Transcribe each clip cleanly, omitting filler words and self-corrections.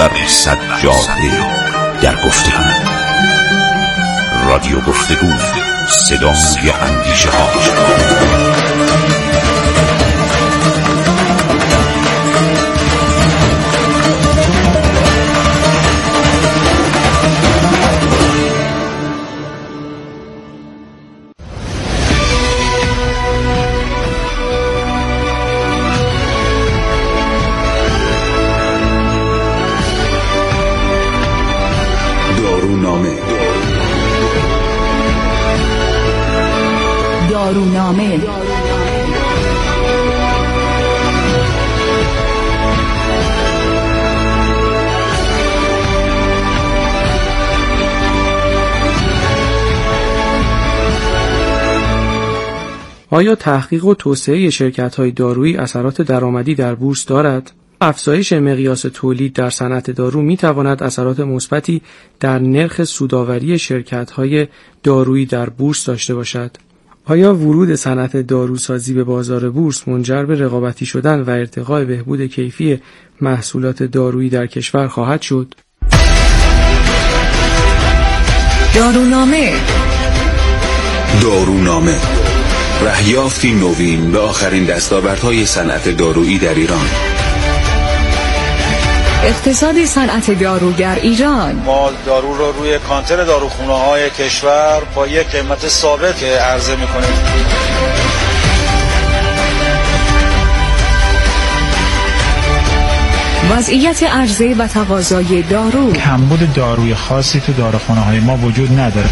بر سجاده در گفتگو. رادیو گفتگو، صدای اندیشه ها. دارونامه. آیا تحقیق و توسعه شرکت‌های دارویی اثرات درآمدی در بورس دارد؟ افزایش مقیاس تولید در صنعت دارو می‌تواند اثرات مثبتی در نرخ سودآوری شرکت‌های دارویی در بورس داشته باشد؟ آیا ورود صنعت داروسازی به بازار بورس منجر به رقابتی شدن و ارتقاء بهبود کیفی محصولات دارویی در کشور خواهد شد؟ دارونامه، رهیافتی نوین به آخرین دستاوردهای صنعت دارویی در ایران. اقتصاد صنعت دارو در ایران. ما دارو رو روی کانتر داروخانه‌های کشور با یک قیمت ثابت عرضه می‌کنیم. وضعیت عرضه و تقاضای دارو. کمبود داروی خاصی تو داروخانه‌های ما وجود نداره.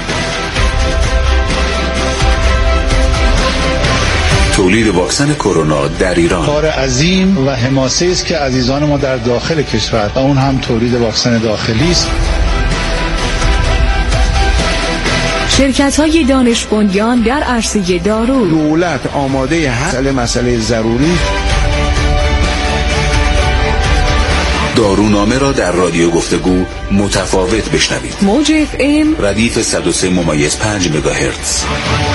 تولید واکسن کرونا در ایران کار عظیم و حماسه‌ای است که عزیزان ما در داخل کشور و اون هم تولید واکسن داخلی است. شرکت‌های دانش بنیان در عرصه دارو. دولت آماده حل مسئله ضروری. دارونامه را در رادیو گفتگو متفاوت بشنوید. موج FM ردیف 103.5 مگاهرتز.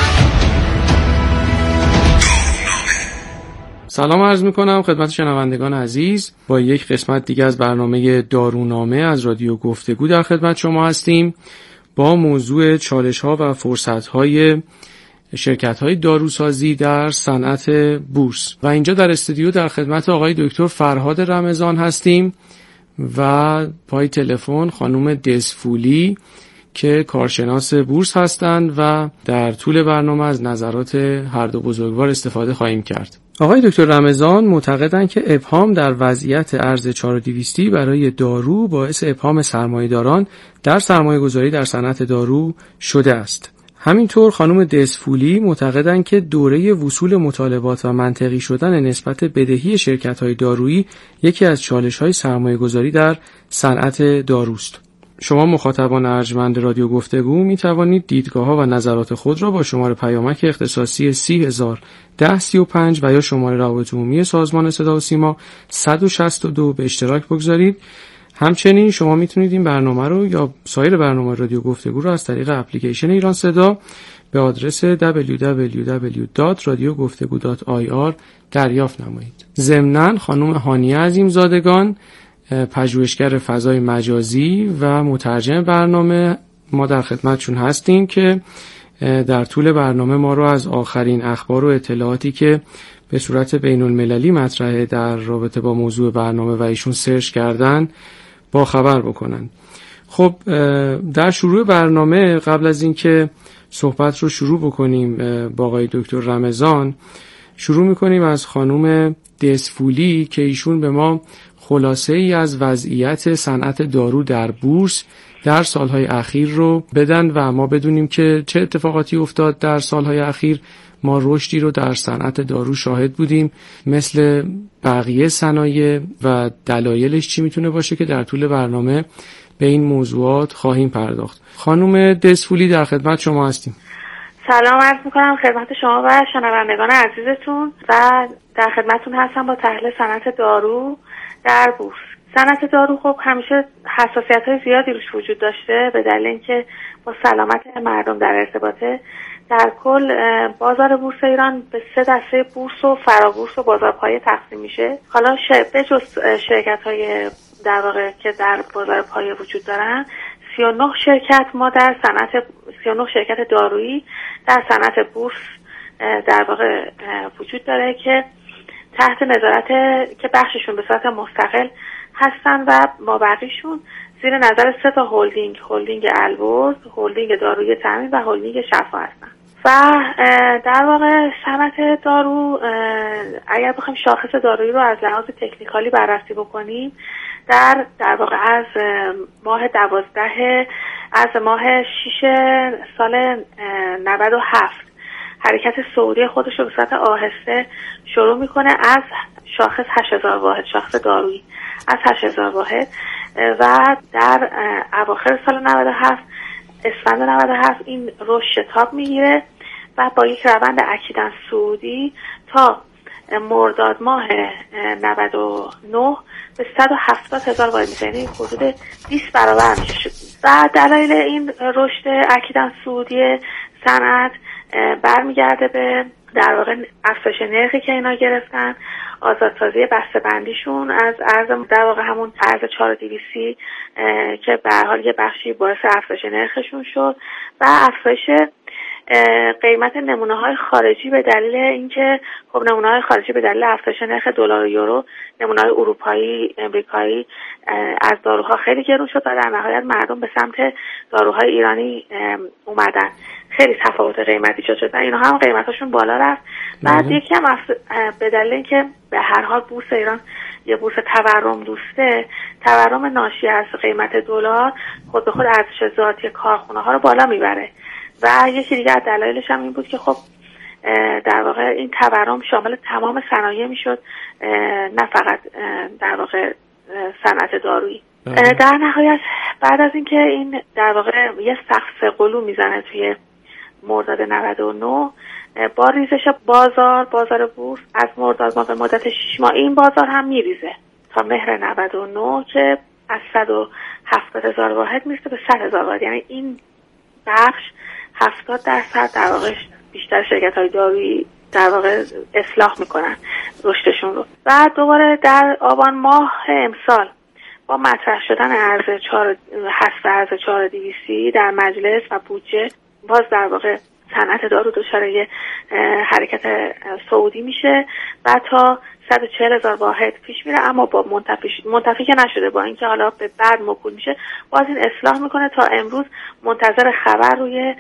سلام عرض میکنم خدمت شنوندگان عزیز. با یک قسمت دیگه از برنامه دارونامه از رادیو گفتگو در خدمت شما هستیم با موضوع چالش‌ها و فرصت‌های شرکت‌های داروسازی در صنعت بورس. و اینجا در استودیو در خدمت آقای دکتر فرهاد رمضان هستیم و پای تلفن خانم دزفولی که کارشناس بورس هستند و در طول برنامه از نظرات هر دو بزرگوار استفاده خواهیم کرد. آقای دکتر رمضان معتقدند که ابهام در وضعیت ارز 4200 برای دارو باعث ابهام سرمایه‌داران در سرمایه‌گذاری در صنعت دارو شده است. همینطور خانم دزفولی معتقدند که دوره وصول مطالبات و منطقی شدن نسبت بدهی شرکت‌های دارویی یکی از چالش‌های سرمایه‌گذاری در صنعت داروست. شما مخاطبان ارجمند رادیو گفتگو می توانید دیدگاه‌ها و نظرات خود را با شماره پیامک اختصاصی 301035 و یا شماره روابط عمومی سازمان صدا و سیما 162 به اشتراک بگذارید. همچنین شما میتونید این برنامه رو یا سایر برنامه رادیو گفتگو رو از طریق اپلیکیشن ایران صدا به آدرس www.radiogoftegu.ir دریافت نمایید. ضمناً خانم هانیه عظیمزادگان، پژوهشگر فضای مجازی و مترجم برنامه، ما در خدمتشون هستیم که در طول برنامه ما رو از آخرین اخبار و اطلاعاتی که به صورت بین المللی مطرحه در رابطه با موضوع برنامه و ایشون سرچ کردن با خبر بکنن. خب در شروع برنامه قبل از اینکه صحبت رو شروع بکنیم با آقای دکتر رمضان، شروع میکنیم از خانم دزفولی که ایشون به ما خلاصه ای از وضعیت صنعت دارو در بورس در سالهای اخیر رو بدن و ما بدونیم که چه اتفاقاتی افتاد در سالهای اخیر. ما رشدی رو در صنعت دارو شاهد بودیم مثل بقیه صنایع و دلایلش چی میتونه باشه که در طول برنامه به این موضوعات خواهیم پرداخت. خانم دزفولی در خدمت شما هستیم. سلام عرض میکنم خدمت شما و شنوندگان عزیزتون و در خدمتتون هستم با تحلیل صنعت دارو در بورس. صنعت دارو خب همیشه حساسیت‌های زیادی روش وجود داشته به دلیل اینکه با سلامت مردم در ارتباطه. در کل بازار بورس ایران به 3 دسته بورس و فرابورس و بازار پایه تقسیم میشه. حالا به جز شرکت‌های در واقع که در بازار پایه وجود دارن، 39 شرکت ما در صنعت 39 شرکت دارویی در صنعت بورس در واقع وجود داره که تحت نظارت که بخششون به صورت مستقل هستن و مابقیشون زیر نظر 3 تا هلدینگ البرز، هلدینگ دارویی تامین و هلدینگ شفا هستن. و در واقع صنعت دارو اگر بخوایم شاخص دارویی رو از لحاظ تکنیکالی بررسی بکنیم، در واقع از ماه 6 سال 97 حرکت صعودی خودش رو به صورت آهسته شروع میکنه از شاخص 8000 واحد، شاخص دارویی از 8000 واحد، و در اواخر سال 97 اسفند 97 این رشد شتاب میگیره و با یک روند اکیداً صعودی تا مرداد ماه 99 به 170,000 واحد میشه، یعنی حدود 20 برابر میشه. و دلایل این رشد اکیداً صعودی صنعت برمیگرده به در واقع افزایش نرخی که اینا گرفتن، آزادسازی بسته‌بندیشون از ارز در واقع همون ارز 4200 که به هر حال یه بخشی باعث افزایش نرخشون شد و افزایش قیمت نمونه‌های خارجی به دلیل اینکه خب نمونه‌های خارجی به دلیل افزایش نرخ دلار و یورو، نمونه‌های اروپایی، امریکایی از داروها خیلی گرون شد و در نهایت مردم به سمت داروهای ایرانی اومدن. خیلی تفاوت قیمتی شد و اینا هم قیمتاشون بالا رفت. بعد یکی هم به دلیل اینکه به هر حال بورس ایران یه بورس تورم دوسته، تورم ناشی از قیمت دلار خود به خود ارزش ذاتی کارخونه‌ها رو بالا میبره. و یکی دیگه از دلایلش هم این بود که خب در واقع این تورم شامل تمام صنایع میشد، نه فقط در واقع صنعت دارویی. در نهایت بعد از اینکه این در واقع یه سقف قلو میزنه توی مرداد 99 با ریزش بازار بورس از مرداد ماه به مدت 6 ماه این بازار هم میریزه تا مهر 99 که از 170,000 واحد میرسه به 100,000 واحد، یعنی این بخش 70% در واقع بیشتر شرکت‌های دارویی در واقع اصلاح میکنن رشدشون رو. و دوباره در آبان ماه امسال با مطرح شدن حذف ارز 4200 در مجلس و بودجه، باز در واقع صنعت دارو دچار حرکت صعودی میشه و تا 140,000 واحد پیش میره، اما با منتفی که نشده، با اینکه حالا به بعد موکول میشه باز این اصلاح میکنه تا امروز منتظر خبر روی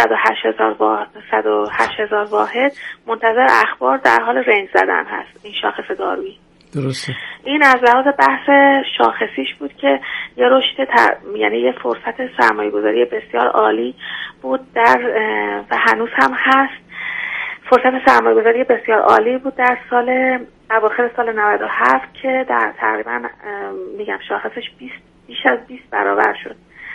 108,000 واحد منتظر اخبار در حال رنج زدن هست این شاخص دارویی. درسته. این از لحاظ بحث شاخصیش بود که یه رشد یعنی یه فرصت سرمایه‌گذاری بسیار عالی بود و هنوز هم هست. فرصت سرمایه‌گذاری بسیار عالی بود در اواخر سال 97 که در تقریبا میگم شاخصش بیش از 20 برابر شد.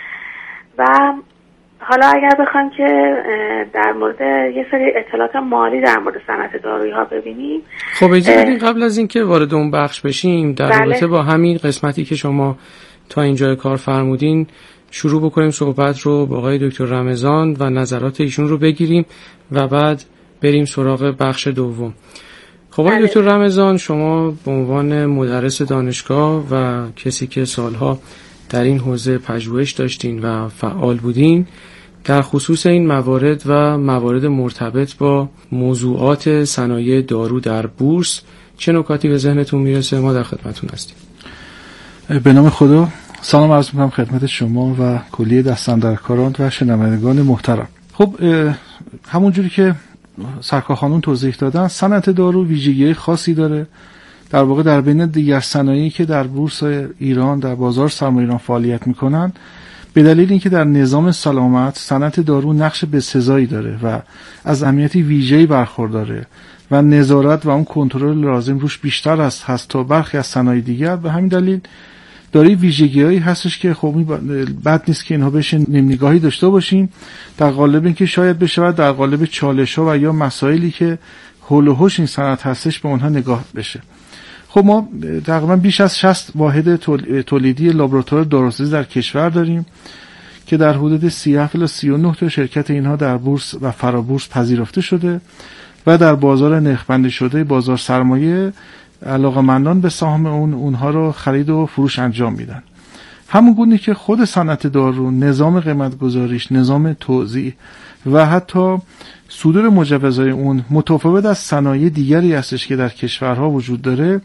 و حالا اگر بخوایم که در مورد یه سری اطلاعات مالی در مورد صنعت دارویی ها ببینیم، خب اجازه بدین قبل از اینکه وارد اون بخش بشیم در رابطه با همین قسمتی که شما تا اینجای کار فرمودین شروع بکنیم صحبت رو با آقای دکتر رمضان و نظرات ایشون رو بگیریم و بعد بریم سراغ بخش دوم. خب آقای دکتر رمضان، شما به عنوان مدرس دانشگاه و کسی که سالها در این حوزه پژوهش داشتین و فعال بودین، در خصوص این موارد و موارد مرتبط با موضوعات صنایع دارو در بورس چه نکاتی به ذهنتون میرسه؟ ما در خدمتتون هستیم. به نام خدا سلام عرض می‌کنم خدمت شما و کلیه دستاندرکاران و شنوندگان محترم. خب همونجوری که سرکار خانم توضیح دادن، صنعت دارو ویژگی خاصی داره. در واقع در بین دیگر صنایعی که در بورس ایران در بازار سرمایه ایران فعالیت میکنن، به دلیل اینکه در نظام سلامت صنعت دارو نقش بسزایی داره و از اهمیتی ویژه‌ای برخورداره و نظارت و اون کنترل لازم روش بیشتر هست تا برخی از صنایع دیگر. به همین دلیل داره ویژگی‌هایی هستش که خب بد نیست که اینها بهش نگاهی داشته باشیم، در قالب اینکه شاید بشه در قالب چالش‌ها و یا مسائلی که حول و حوش این صنعت هستش به اونها نگاه بشه. خب ما تقریبا بیش از 60 واحد تولیدی لابراتوار داروسازی در کشور داریم که در حدود 30 تا 39 تا شرکت اینها در بورس و فرابورس پذیرفته شده و در بازار نرخ‌بندی شده بازار سرمایه علاقمندان به سهام اونها رو خرید و فروش انجام میدن. همون گونه که خود صنعت دارو نظام قیمت گذاریش، نظام توزیع و حتی صدور مجوزهای اون متفاوت از صنایع دیگری هستش که در کشورها وجود داره،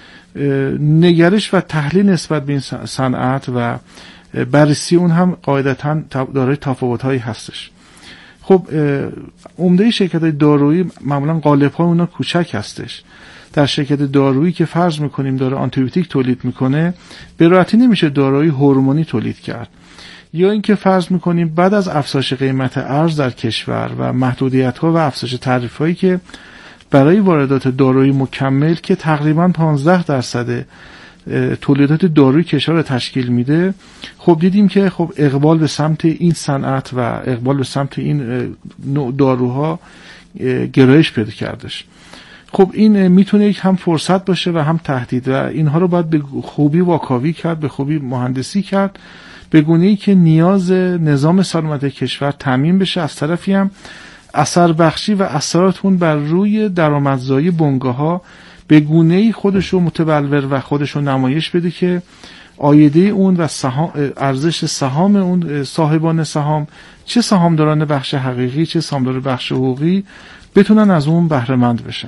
نگرش و تحلیل نسبت به این صنعت و بررسی اون هم قاعدتاً دارای تفاوت‌هایی هستش. خب عمده شرکت‌های دارویی معمولاً قالب‌ها اونا کوچک هستش. در شرکت دارویی که فرض می‌کنیم داره آنتیبیوتیک تولید می‌کنه، به راحتی نمیشه داروی هورمونی تولید کرد. یا اینکه فرض می‌کنیم بعد از افزایش قیمت ارز در کشور و محدودیت‌ها و افزایش تعرفه‌ای که برای واردات داروی مکمل که تقریباً 15% تولیدات داروی کشور رو تشکیل میده، خب دیدیم که خب اقبال به سمت این صنعت و اقبال به سمت این نوع داروها گرایش پیدا کردش. خب این میتونه یک هم فرصت باشه و هم تهدید و اینها رو باید به خوبی واکاوی کرد، به خوبی مهندسی کرد، به گونه‌ای که نیاز نظام سلامت کشور تامین بشه، از طرفی هم اثر بخشی و اثراتون بر روی درآمدزایی بنگاه‌ها به گونه‌ای خودشو متبلور و خودشو نمایش بده که عایده اون و ارزش سهام اون صاحبان سهام، چه سهامداران بخش حقیقی چه سهامدار بخش حقوقی، بتونن از اون بهره مند بشن.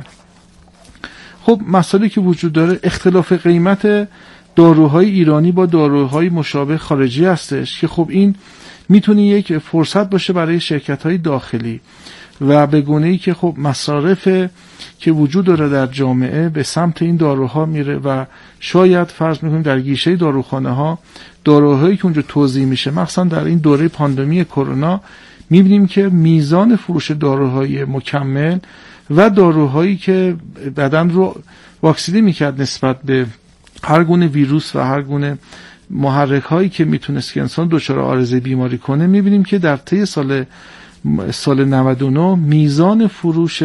خب مسئله که وجود داره اختلاف قیمت داروهای ایرانی با داروهای مشابه خارجی هستش که خب این میتونه یک فرصت باشه برای شرکت‌های داخلی و به گونه‌ای که خب مصارف که وجود داره در جامعه به سمت این داروها میره و شاید فرض میکنیم در گیشه داروخانه ها داروهایی که اونجا توزیع میشه، مخصوصا در این دوره پاندمی کرونا میبینیم که میزان فروش داروهای مکمل و داروهایی که بدن رو واکسینه میکرد نسبت به هر گونه ویروس و هر گونه محرک هایی که میتونست که انسان دچار عارضه بیماری کنه، میبینیم که در طی سال 99 میزان فروش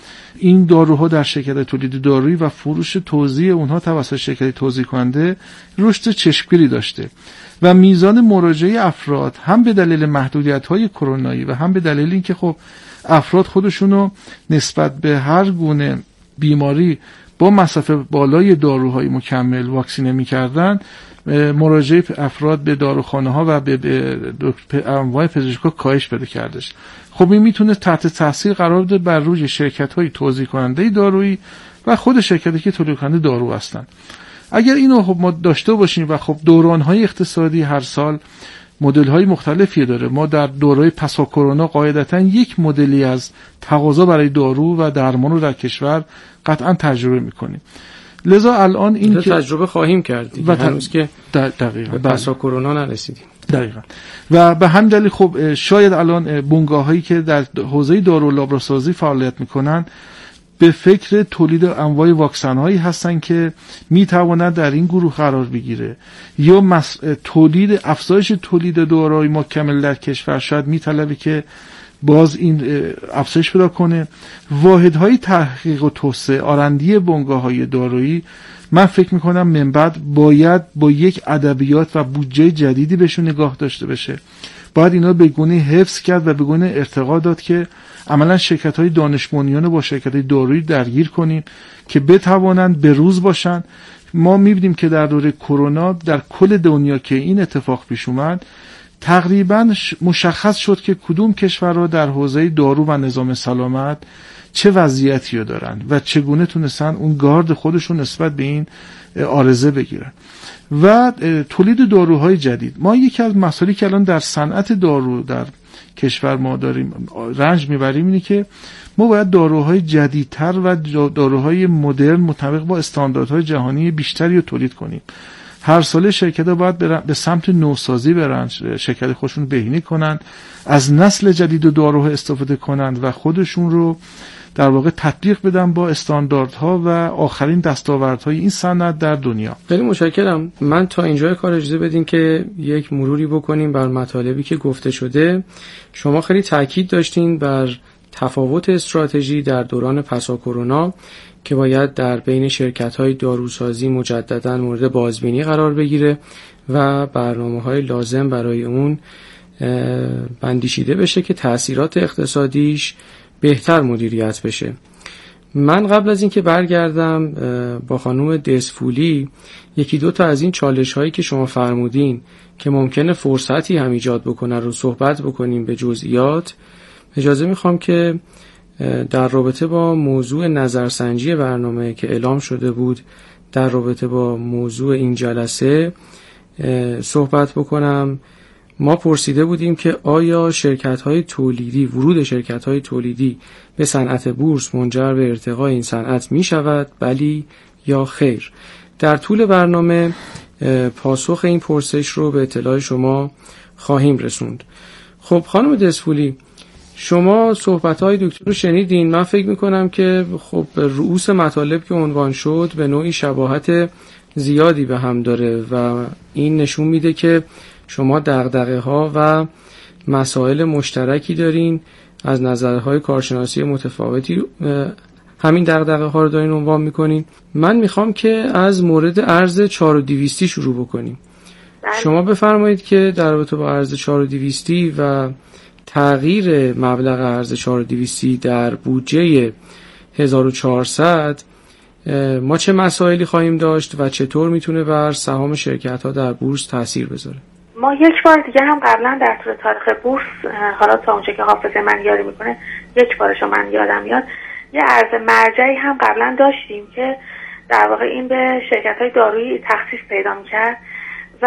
این داروها در شرکت تولید دارویی و فروش توزیع اونها توسط شرکت توزیع کننده رشد چشمگیری داشته و میزان مراجعه افراد هم به دلیل محدودیت‌های کرونایی و هم به دلیل اینکه خب افراد خودشونو نسبت به هر گونه بیماری با مصرف بالای داروهای مکمل واکسینه می‌کردن، مراجعه افراد به داروخانه‌ها و به انواع پزشکا کاهش پیدا کردش. خب این میتونه تحت تاثیر قرار بده بر روی شرکت‌های توزیع کننده دارویی و خود شرکتی که تولید کننده دارو هستن. اگر اینو خب ما داشته باشیم و خب دوران‌های اقتصادی هر سال مدل‌های مختلفی داره، ما در دوره پسا کرونا قاعدتاً یک مدلی از تقاضا برای دارو و درمان رو در کشور قطعاً تجربه می‌کنیم. لذا الان این که تجربه خواهیم کرد دیگه، هنوز که دقیقاً پسا کرونا نرسیدیم. دقیقاً. و به همین دلیل خب شاید الان بنگاه‌هایی که در حوزه دارو و لابراسازی فعالیت می‌کنن به فکر تولید انواع واکسن‌هایی هستن که می‌تواند در این گروه قرار بگیره، یا تولید افزایش تولید داروهای مکمل در کشور شاید می‌طلبه که باز این افزایش پیدا کنه. واحدهای تحقیق و توسعه آرندی بنگاه‌های دارویی من فکر می‌کنم من بعد باید با یک ادبیات و بودجه جدیدی بهشون نگاه داشته بشه. باید اینا به گونه حفظ کرد و به گونه ارتقا داد که عملا شرکت‌های دانش بنیان با شرکت‌های دارویی درگیر کنیم که بتوانند به روز باشن. ما می‌بینیم که در دوره کرونا در کل دنیا که این اتفاق پیش اومد تقریبا مشخص شد که کدوم کشورها در حوزه دارو و نظام سلامت چه وضعیتی رو دارن و چگونه تونستن اون گارد خودشون نسبت به این عارضه بگیرن. و تولید داروهای جدید، ما یکی از مسائلی که الان در صنعت دارو در کشور ما داریم رنج میبریم اینه که ما باید داروهای جدیدتر و داروهای مدرن مطابق با استانداردهای جهانی بیشتری رو تولید کنیم. هر ساله شرکت‌ها باید به سمت نوسازی برن، شرکت خودشون بهینه کنن، از نسل جدید داروها استفاده کنند و خودشون رو در واقع تطبیق بدن با استانداردها و آخرین دستاوردهای این صنعت در دنیا. خیلی متشکرم. من تا اینجا کار اجازه بدین که یک مروری بکنیم بر مطالبی که گفته شده. شما خیلی تاکید داشتین بر تفاوت استراتژی در دوران پسا کرونا که باید در بین شرکت‌های داروسازی مجدداً مورد بازبینی قرار بگیره و برنامه‌های لازم برای اون اندیشیده بشه که تأثیرات اقتصادیش بهتر مدیریت بشه. من قبل از اینکه برگردم با خانم دسفولی یکی دو تا از این چالش هایی که شما فرمودین که ممکنه فرصتی هم ایجاد بکنه رو صحبت بکنیم به جزئیات، اجازه میخوام که در رابطه با موضوع نظرسنجی برنامه که اعلام شده بود در رابطه با موضوع این جلسه صحبت بکنم. ما پرسیده بودیم که آیا شرکت‌های تولیدی، ورود شرکت‌های تولیدی به صنعت بورس منجر به ارتقای این صنعت می شود، بلی یا خیر؟ در طول برنامه پاسخ این پرسش رو به اطلاع شما خواهیم رسوند. خب خانم دسفولی، شما صحبت‌های دکتر رو شنیدین. من فکر می‌کنم که خب رؤوس مطالب که عنوان شد به نوعی شباهت زیادی به هم داره و این نشون میده که شما دغدغه‌ها و مسائل مشترکی دارین، از نظرهای کارشناسی متفاوتی همین دغدغه‌ها رو دارین عنوان می‌کنین. من میخوام که از مورد ارز 4200 شروع بکنیم. شما بفرمایید که در رابطه با ارز 4200 و تغییر مبلغ ارز 4200 در بودجه 1400 ما چه مسائلی خواهیم داشت و چطور میتونه بر سهام شرکت‌ها در بورس تاثیر بذاره؟ ما یک بار دیگه هم قبلا در طول تاریخ بورس، حالا تا اونجا که حافظه من یاری میکنه یک بارشو من یادم میاد، یه ارز مرجعی هم قبلا داشتیم که در واقع این به شرکت‌های دارویی تخصیص پیدا میکرد و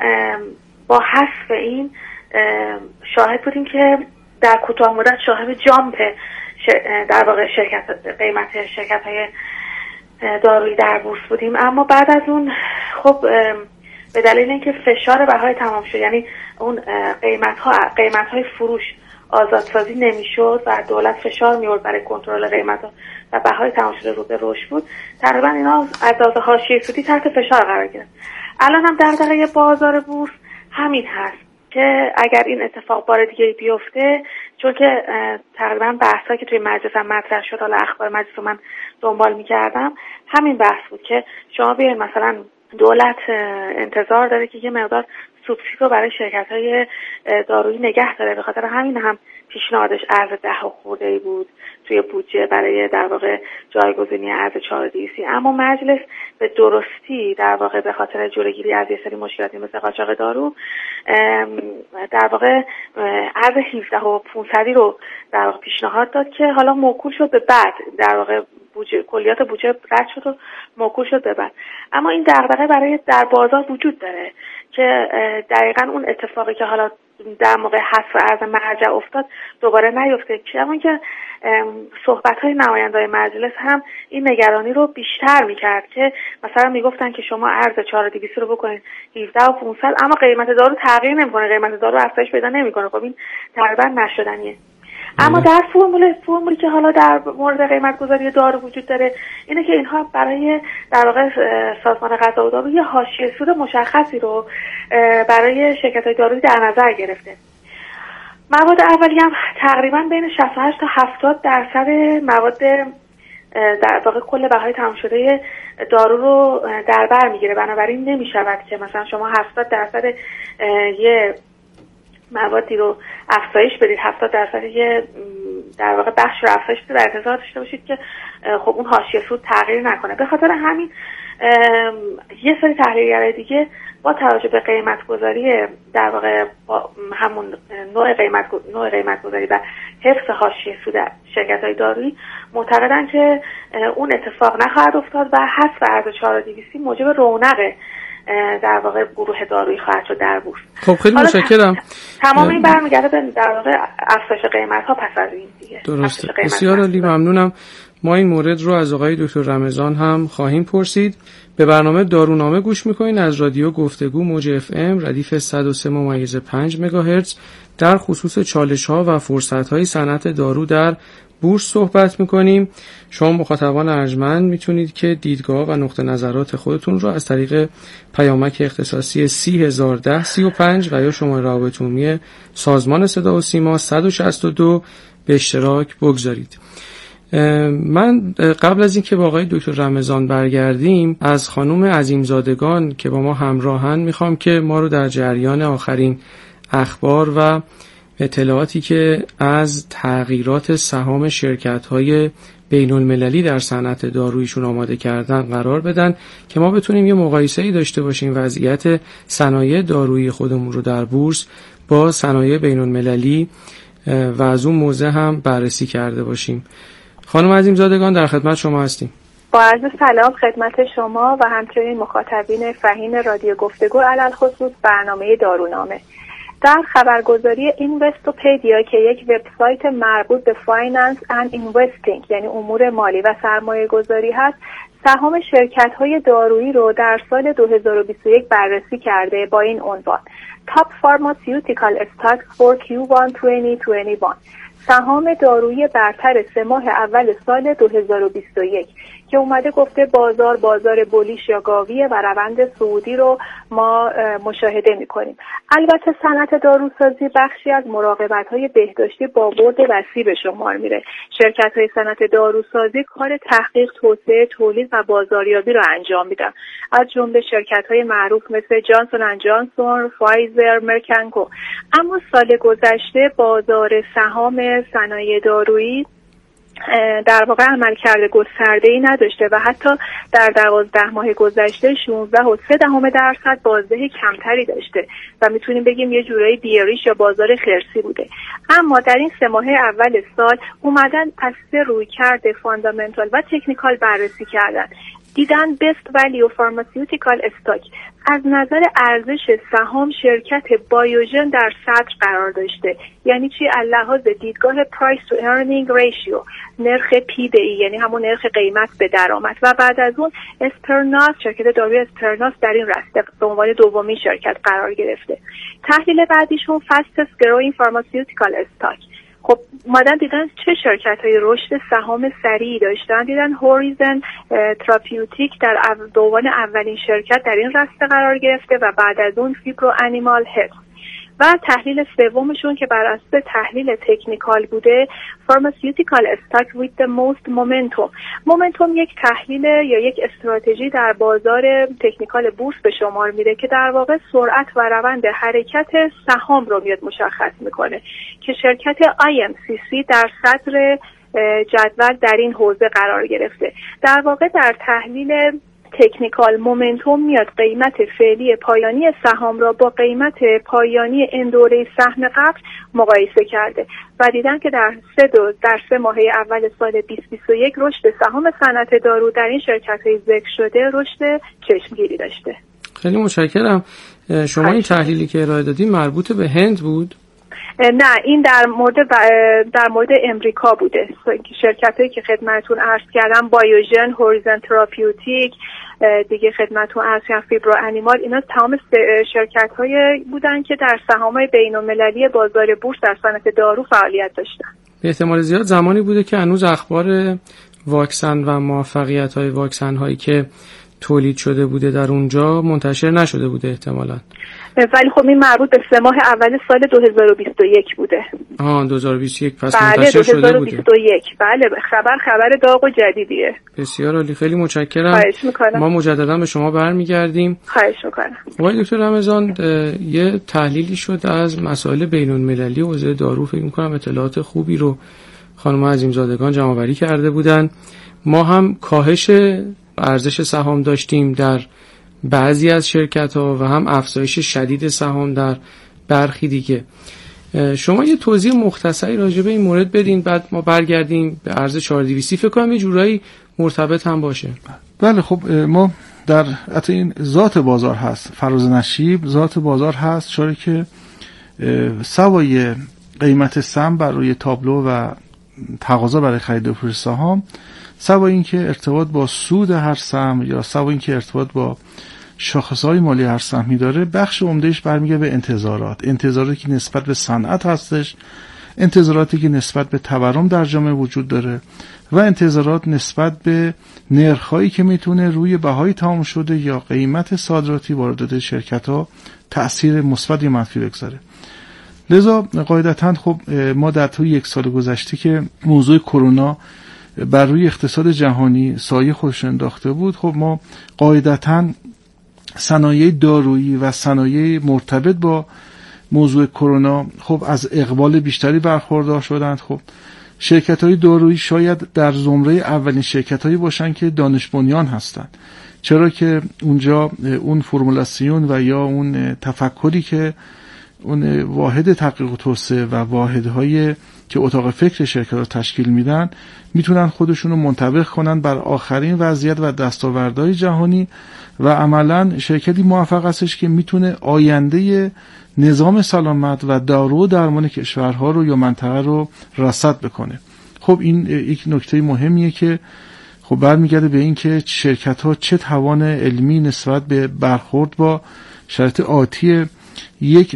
با حذف این شاهد بودیم که در کوتاه مدت شاهد جامپ در واقع قیمت شرکت‌های دارویی در بورس بودیم. اما بعد از اون خب به دلیل اینکه فشار بهای تمام شد، یعنی اون قیمت‌های فروش آزادسازی نمیشد و دولت فشار میورد برای کنترل قیمت‌ها و بهای تمام شده رو به رشد بود، تقریبا اینا از لحاظ حاشیه سودی تحت فشار قرار گرفت. الان هم دغدغه بازار بورس همین هست که اگر این اتفاق بار دیگه بیفته، چون که تقریبا بحثایی که توی مجلس هم مطرح شد، حالا اخبار مجلس رو من دنبال می‌کردم، همین بحث بود که شما بیاین مثلا دولت انتظار داره که یه مقدار سوبسید رو برای شرکت‌های دارویی نگه داره، به خاطر همین هم پیشنهادش ارز 10 خورده‌ای بود توی بودجه برای در واقع جایگزینی ارز 4200. اما مجلس به درستی در واقع به خاطر جلوگیری از یه سری مشکلاتی مثل قاچاق دارو در واقع ارز 17500 رو در واقع پیشنهاد داد که حالا موکول شد به بعد، در واقع کلیات بودجه رد شد و موکول شد به بعد. اما این دغدغه برای در بازار وجود داره که دقیقاً اون اتفاقی که حالا در موقع حذف ارز مرجع افتاد دوباره نیفته. اما که صحبت‌های نماینده‌های مجلس هم این نگرانی رو بیشتر می‌کرد که مثلا میگفتن که شما ارز 4200 رو بکنید 17500 اما قیمت دارو تغییر نمی‌کنه، قیمت دارو افزایش پیدا نمی‌کنه. خب این تقریبا نشدنیه. اما در فرمولی که حالا در مورد قیمت گذاری دارو وجود داره اینه که اینها برای در واقع سازمان غذا و دارو یه حاشیه سود مشخصی رو برای شرکت‌های دارویی در نظر گرفته. مواد اولیه هم تقریبا بین 68 تا 70% مواد در واقع کل بهای تمام شده دارو رو در بر میگیره. بنابراین نمیشود که مثلا شما 70% یه موادی رو افزایش بدید، 70% یه در واقع بخش رو افزایش بدید و انتظار داشته باشید که خب اون حاشیه سود تغییر نکنه. به خاطر همین یه سری تحلیلگرای دیگه با توجه به قیمت گذاری در واقع همون نوع قیمت گذاری و حفظ حاشیه سود شرکت‌های دارویی معتقدن که اون اتفاق نخواهد افتاد و حذف ارز 4200 موجب رونق در واقع گروه دارویی خواهد شد در بورس. خب خیلی متشکرم. تمام این برمیگرده به در واقع افزایش قیمت‌ها پس از این دیگه. درسته. بسیار عالی، ممنونم. ما این مورد رو از آقای دکتر رمضان هم خواهیم پرسید. به برنامه دارونامه گوش میکنین از رادیو گفتگو موج اف ام ردیف 103.5 مگاهرتز. در خصوص چالش‌ها و فرصت‌های صنعت دارو در بورس صحبت میکنیم. شما مخاطبان ارجمند میتونید که دیدگاه و نقطه نظرات خودتون رو از طریق پیامک اختصاصی 301035 و یا شماره رابط عمومی سازمان صدا و سیما 162 به اشتراک بگذارید. من قبل از اینکه با آقای دکتر رمضان برگردیم از خانم عظیمزادگان که با ما همراهن میخوام که ما رو در جریان آخرین اخبار و اطلاعاتی که از تغییرات سهام شرکت‌های بین‌المللی در صنعت داروییشون آماده کردن قرار بدن که ما بتونیم یه مقایسه‌ای داشته باشیم وضعیت صنایع دارویی خودمون رو در بورس با صنایع بین‌المللی و از اون موضع هم بررسی کرده باشیم. خانم عظیمزادگان در خدمت شما هستیم. با عرض سلام خدمت شما و همچنین مخاطبین فهیم رادیو گفتگو علل خصوص برنامه دارونامه. در خبرگزاری اینوستوپدیا که یک وبسایت مربوط به فایننس اند اینوستینگ یعنی امور مالی و سرمایه گذاری هست، سهام شرکت‌های دارویی رو در سال 2021 بررسی کرده با این عنوان Top Pharmaceutical Stocks for Q1 2021. سهام دارویی برتر 3 ماه اول سال 2021 که اومده گفته بازار بولیش یا گاویه و روند صعودی رو ما مشاهده می‌کنیم. البته صنعت داروسازی بخشی از مراقبت‌های بهداشتی با بعد وسیع به شمار میره. شرکت‌های صنعت داروسازی کار تحقیق، توسعه، تولید و بازاریابی رو انجام میدن. از جمله شرکت‌های معروف مثل جانسون اند جانسون، فایزر، مرکانکو. اما سال گذشته بازار سهام صنایع دارویی در واقع عملکرد گسترده‌ای نداشته و حتی در 12 ماه گذشته 16.3% بازده کمتری داشته و میتونیم بگیم یه جورایی بیاریش یا بازار خرسی بوده. اما در این 3 ماه اول سال اومدن پس رویکرد فاندامنتال و تکنیکال بررسی کردن. دیدن بست ولیو فارماسیوتیکال استاک از نظر ارزش سهام شرکت بایوژن در صدر قرار داشته. یعنی چی؟ از لحاظ دیدگاه پرایس تو ارنینگ ریشیو، نرخ پی به ای یعنی همون نرخ قیمت به درآمد، و بعد از اون اسپرناس، شرکت دارویی اسپرناس در این راسته به عنوان دومین شرکت قرار گرفته. تحلیل بعدیشون فاستست گروینگ فارماسیوتیکال استاک. خب اومدن دیدن چه شرکت‌های رشد سهام سریعی داشتن. دیدن هوریزن تراپیوتیک در دوان اولین شرکت در این راسته قرار گرفته و بعد از اون فیبرو انیمال هلت. و تحلیل سومشون که بر اساس تحلیل تکنیکال بوده Pharmaceutical Stock with the Most Momentum. مومنتوم یک تحلیل یا یک استراتژی در بازار تکنیکال بورس به شمار میره که در واقع سرعت و روند حرکت سهام رو میاد مشخص میکنه که شرکت IMCC در صدر جدول در این حوزه قرار گرفته. در واقع در تحلیل تکنیکال مومنتوم میاد قیمت فعلی پایانی سهام را با قیمت پایانی این دوره سهم قبل مقایسه کرده و دیدن که در 3 ماه اول سال 2021 رشد سهام صنعت دارو در این شرکت‌های ذکر شده رشد چشمگیری داشته. خیلی متشکرم. شما این تحلیلی که ارائه دادین مربوط به هند بود؟ نه، این در مورد امریکا بوده. شرکتایی که خدمتتون عرض کردم بایوژن، هوریزن تراپیوتیک، دیگه خدمتتون عرض کردم فیبرو انیمال، اینا تمام شرکت‌هایی بودن که در سهام‌های بین‌المللی بازار بورس در صنعت دارو فعالیت داشتن. به احتمال زیاد زمانی بوده که هنوز اخبار واکسن و موفقیت‌های واکسن‌هایی که تولید شده بوده در اونجا منتشر نشده بوده احتمالاً. ولی خب این مربوط به 3 ماه اول سال 2021 بوده. 2021 پس بله منتشر شده بوده. 2021 بله، خبر داغ و جدیدیه. بسیار عالی، خیلی متشکرم. خواهش میکنم. ما مجددا به شما برمیگردیم. خواهش میکنم. آقای دکتر رمضان، یه تحلیلی شد از مسائل بین‌المللی حوزه دارو. فکر می‌کنم اطلاعات خوبی رو خانم عظیمزادگان جمع‌آوری کرده بودن. ما هم کاهش ارزش سهام داشتیم در بعضی از شرکت‌ها و هم افزایش شدید سهام در برخی دیگه. شما یه توضیح مختصری راجع به این مورد بدین، بعد ما برگردیم به ارز 4200. فکر کنم یه جورایی مرتبط هم باشه. بله، خب ما در حتی این ذات بازار هست، فراز نشیب ذات بازار هست، چاره که سوای قیمت سهم بر روی تابلو و تقاضا برای خرید و فروش سهام، سوای این که ارتباط با سود هر سهم یا سوای این که ارتباط با شاخصهای مالی هر سهمی داره، بخش عمدهش برمیگرده به انتظاراتی که نسبت به صنعت هستش، انتظاراتی که نسبت به تورم در جامعه وجود داره و انتظارات نسبت به نرخ‌هایی که میتونه روی بهای تمام شده یا قیمت صادراتی واردات شرکت‌ها تأثیر مثبت یا منفی بگذاره. لذا قاعدتاً خب ما در طول 1 سال گذشته که موضوع کرونا بر روی اقتصاد جهانی سایه خودش انداخته بود، خب ما قاعدتاً صنایع دارویی و صنایع مرتبط با موضوع کرونا خب از اقبال بیشتری برخوردار شدند. خب شرکت‌های دارویی شاید در زمره اولین شرکت‌هایی باشن که دانش بنیان هستن، چرا که اونجا اون فرمولاسیون و یا اون تفکری که اون واحد تحقیق و توسعه و واحدهای که اتاق فکر شرکت رو تشکیل میدن میتونن خودشون رو منطبق کنن بر آخرین وضعیت و دستاوردهای جهانی و عملاً شرکتی موفق هستش که میتونه آینده نظام سلامت و دارو و درمان کشورها رو یا منطقه رو رصد بکنه. خب این یک نکته مهمیه که خب برمیگرده به این که شرکت‌ها چه توان علمی نسبت به برخورد با شرایط آتی یک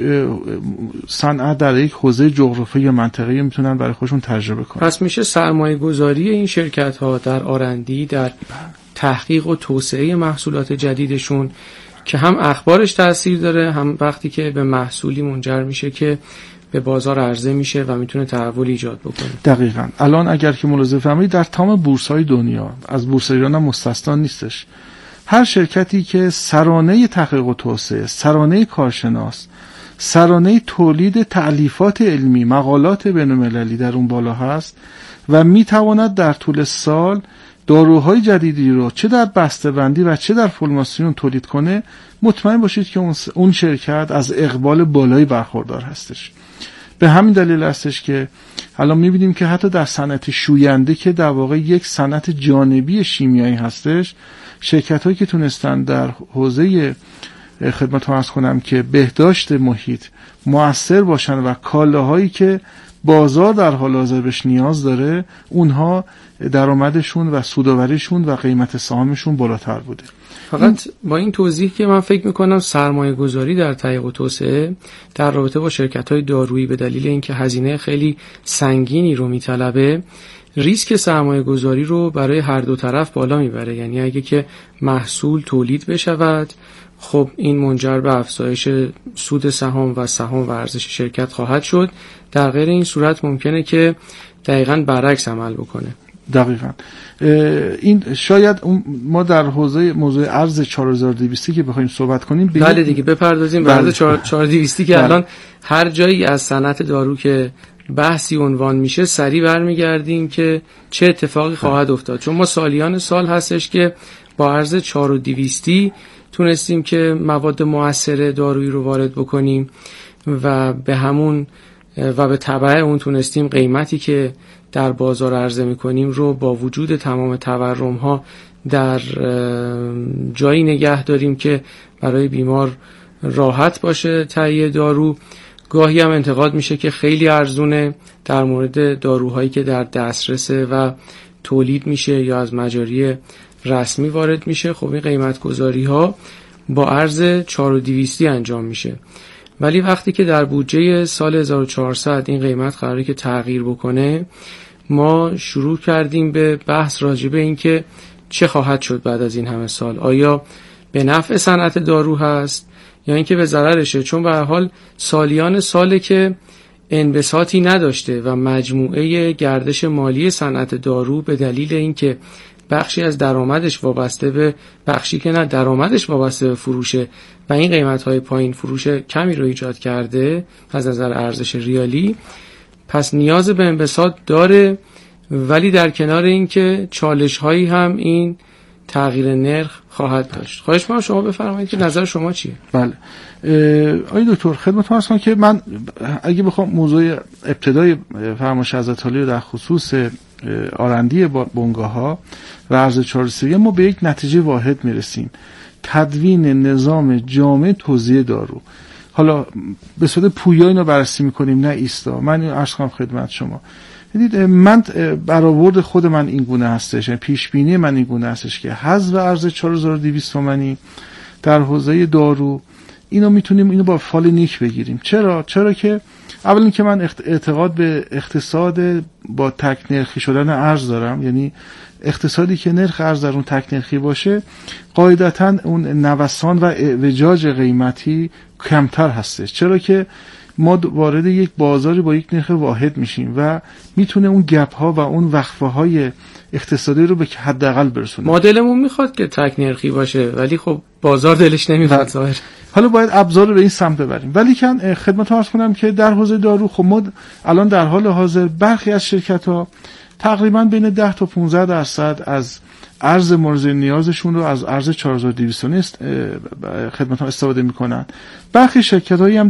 صنعت در یک حوزه جغرافیایی یا منطقه‌ای میتونن برای خودشون تجربه کنن. پس میشه سرمایه گذاری این شرکت‌ها در آرندی، در تحقیق و توسعه محصولات جدیدشون که هم اخبارش تأثیر داره، هم وقتی که به محصولی منجر میشه که به بازار عرضه میشه و میتونه تحول ایجاد بکنه. دقیقاً. الان اگر که ملاحظه فرمایید در تمام بورس‌های دنیا، از بورس ایران هم مستثنا نیستش، هر شرکتی که سرانه تحقیق و توسعه، سرانه کارشناس، سرانه تولید تألیفات علمی، مقالات بین‌المللی در اون بالا هست و میتواند در طول سال داروهای جدیدی رو چه در بسته‌بندی و چه در فرماسیون تولید کنه، مطمئن باشید که اون شرکت از اقبال بالایی برخوردار هستش. به همین دلیل هستش که الان می‌بینیم که حتی در صنعت شوینده که در واقع یک صنعت جانبی شیمیایی هستش، شرکت‌هایی که تونستن در حوزه خدمت عرض کنم که بهداشت محیط مؤثر باشن و کالاهایی که بازار در حال حاضر بهش نیاز داره، اونها درآمدشون و سودآوریشون و قیمت سهامشون بالاتر بوده. فقط با این توضیح که من فکر میکنم سرمایه گذاری در تحقیق و توسعه در رابطه با شرکت‌های دارویی به دلیل اینکه هزینه خیلی سنگینی رو میطلبه، ریسک سرمایه گذاری رو برای هر دو طرف بالا میبره. یعنی اگه که محصول تولید بشود، خب این منجر به افزایش سود سهام و سهام و ارزش شرکت خواهد شد. در غیر این صورت ممکنه که دقیقاً برعکس عمل بکنه. دقیقاً. این شاید ما در حوزه موضوع ارز 4200 که بخوایم صحبت کنیم بله دیگه بپردازیم به ارز 4200 که الان هر جایی از صنعت دارو که بحثی عنوان میشه سریع برمیگردیم که چه اتفاقی خواهد افتاد، چون ما سالیان سال هستش که با ارز 4200 تونستیم که مواد مؤثر دارویی رو وارد بکنیم و به همون و به تبع اون تونستیم قیمتی که در بازار عرضه میکنیم رو با وجود تمام تورم ها در جایی نگه داریم که برای بیمار راحت باشه تهیه دارو. گاهی هم انتقاد میشه که خیلی ارزونه در مورد داروهایی که در دسترسه و تولید میشه یا از مجاری رسمی وارد میشه. خب این قیمت گذاری ها با ارز 4200 انجام میشه، ولی وقتی که در بودجه سال 1400 این قیمت قراره که تغییر بکنه، ما شروع کردیم به بحث راجع به این که چه خواهد شد بعد از این همه سال. آیا به نفع صنعت دارو هست یا اینکه به ضررشه؟ چون به هر حال سالیان ساله که انبساطی نداشته و مجموعه گردش مالی صنعت دارو به دلیل اینکه بخشی از درآمدش وابسته به بخشی که نه درآمدش وابسته به فروشه و این قیمت‌های پایین فروش کمی رو ایجاد کرده از نظر ارزش ریالی، پس نیاز به انبساط داره. ولی در کنار این که چالش‌هایی هم این تغییر نرخ خواهد داشت. خواهش می‌کنم شما بفرمایید که نظر شما چیه؟ بله آقای دکتر خدمتتون هستم که من اگه بخوام موضوع ابتدای فرمایش حضرت عالی رو در خصوص آرندی بنگاه‌ها و ارز 430 ما به یک نتیجه واحد میرسیم: تدوین نظام جامع توزیع دارو. حالا به صورت پویا اینو بررسی میکنیم نه ایستا. من اینو عرض کنم خدمت شما. من برآورد خود من این گونه هستش، پیش بینی من این گونه هستش که حذف ارز 4200 تومانی در حوزه دارو اینو میتونیم اینو با فال نیک بگیریم. چرا که اولا که من اعتقاد به اقتصاد با تک نرخی شدن ارز دارم. یعنی اقتصادی که نرخ ارز در اون تک نرخی باشه قاعدتاً اون نوسان و اعوجاج قیمتی کمتر هستش، چرا که ما وارد یک بازاری با یک نرخ واحد میشیم و میتونه اون گپ ها و اون وقفه های اقتصادی رو به حداقل برسونه. مدلمون میخواد که تک نرخی باشه ولی خب بازار دلش نمیخواد ظاهر. حالا باید ابزار رو به این سمت ببریم. ولی کن خدمتتون عرض کنم که در حوزه دارو خب ما الان در حال حاضر برخی از شرکت ها تقریبا بین 10 تا 15% از ارز مورد نیازشون رو از ارز 4200 خدمتتون استفاده میکنن. برخی شرکت‌هایی هم